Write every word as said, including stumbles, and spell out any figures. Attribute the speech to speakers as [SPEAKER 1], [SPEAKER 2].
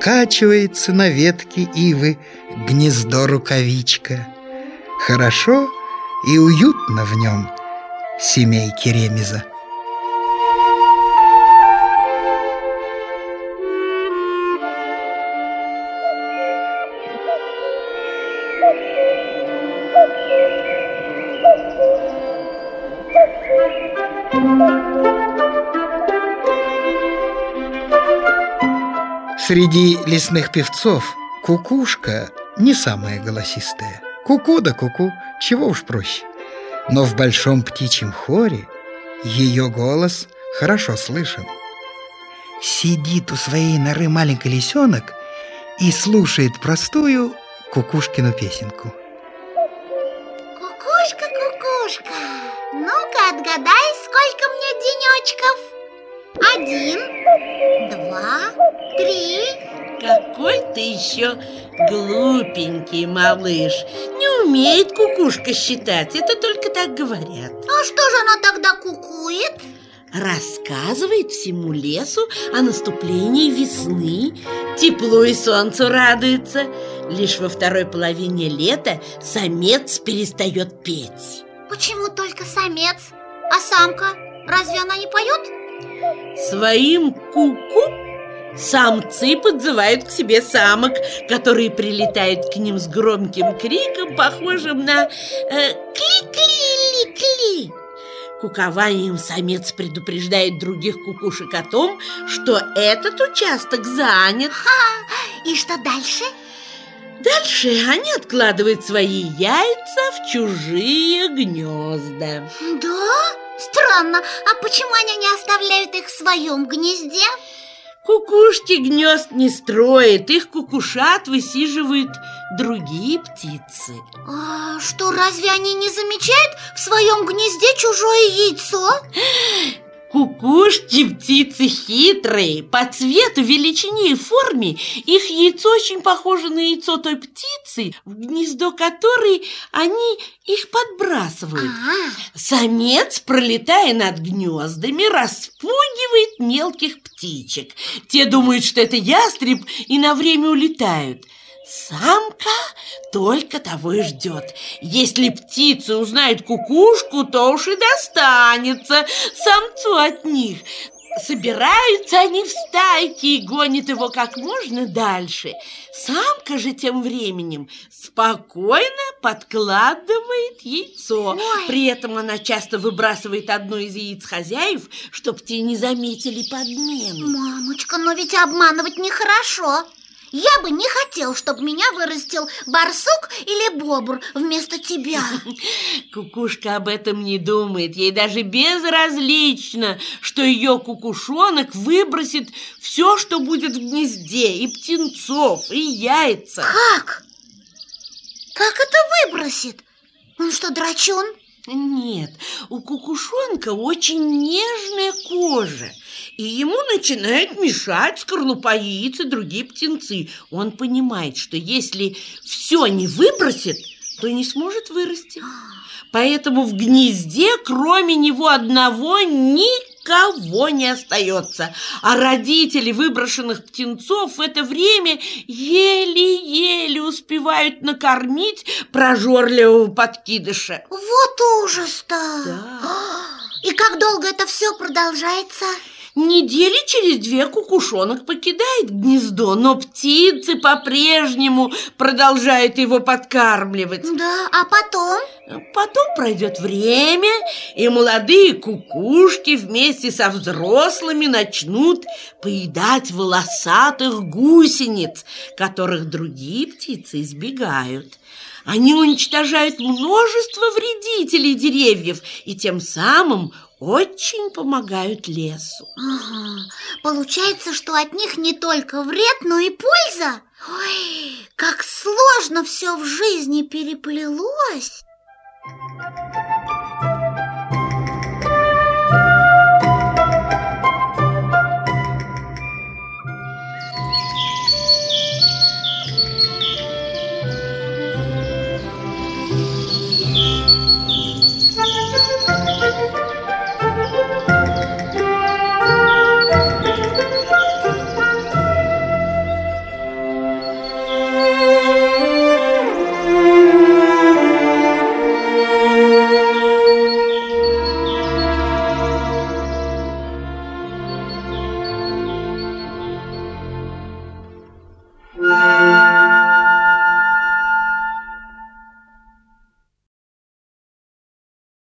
[SPEAKER 1] покачивается на ветке ивы гнездо рукавичка. Хорошо и уютно в нем семейке Ремеза. Среди лесных певцов кукушка не самая голосистая. Ку-ку да ку-ку, чего уж проще. Но в большом птичьем хоре ее голос хорошо слышен. Сидит у своей норы маленький лисенок и слушает простую кукушкину песенку.
[SPEAKER 2] Кукушка, кукушка, ну-ка отгадай, сколько мне денечков? Один, два, три.
[SPEAKER 3] Какой ты еще глупенький малыш. Не умеет кукушка считать, это только так говорят.
[SPEAKER 2] А что же она тогда кукует?
[SPEAKER 3] Рассказывает всему лесу о наступлении весны, теплу и солнцу радуется. Лишь во второй половине лета самец перестает петь.
[SPEAKER 2] Почему только самец? А самка? Разве она не поет?
[SPEAKER 3] Своим ку-ку самцы подзывают к себе самок, которые прилетают к ним с громким криком, похожим на э, кли-кли-ли-кли. Кукованием самец предупреждает других кукушек о том, что этот участок занят.
[SPEAKER 2] Ха! И что дальше?
[SPEAKER 3] Дальше они откладывают свои яйца в чужие гнезда.
[SPEAKER 2] Да? Странно. А почему они не оставляют их в своем гнезде?
[SPEAKER 3] Кукушки гнезд не строят, их кукушат высиживают другие птицы.
[SPEAKER 2] А что, разве они не замечают в своем гнезде чужое яйцо?
[SPEAKER 3] Кукушки птицы хитрые. По цвету, величине и форме их яйцо очень похоже на яйцо той птицы, в гнездо которой они их подбрасывают.
[SPEAKER 2] А-а-а.
[SPEAKER 3] Самец, пролетая над гнездами, распугивает мелких птичек. Те думают, что это ястреб, и на время улетают. Самка только того и ждет. Если птицы узнают кукушку, то уж и достанется самцу от них. Собираются они в стайки и гонят его как можно дальше. Самка же тем временем спокойно подкладывает яйцо.
[SPEAKER 2] Ой.
[SPEAKER 3] При этом она часто выбрасывает одно из яиц хозяев, чтоб те не заметили подмену.
[SPEAKER 2] Мамочка, но ведь обманывать нехорошо. Я бы не хотел, чтобы меня вырастил барсук или бобр вместо тебя.
[SPEAKER 3] Кукушка об этом не думает. Ей даже безразлично, что ее кукушонок выбросит все, что будет в гнезде, и птенцов, и яйца.
[SPEAKER 2] Как? Как это выбросит? Он что, драчун?
[SPEAKER 3] Нет, у кукушонка очень нежная кожа, и ему начинает мешать скорлупа яиц и другие птенцы. Он понимает, что если все не выбросит, то не сможет вырасти. Поэтому в гнезде, кроме него одного, никого не остается. А родители выброшенных птенцов в это время еле-еле успевают накормить прожорливого подкидыша.
[SPEAKER 2] Вот ужас-то!
[SPEAKER 3] Да.
[SPEAKER 2] И как долго это все продолжается?
[SPEAKER 3] Недели через две кукушонок покидает гнездо, но птицы по-прежнему продолжают его подкармливать.
[SPEAKER 2] Да, а потом?
[SPEAKER 3] Потом пройдет время, и молодые кукушки вместе со взрослыми начнут поедать волосатых гусениц, которых другие птицы избегают. Они уничтожают множество вредителей деревьев и тем самым очень помогают лесу.
[SPEAKER 2] Ага. Получается, что от них не только вред, но и польза. Ой, как сложно все в жизни переплелось. Thank you.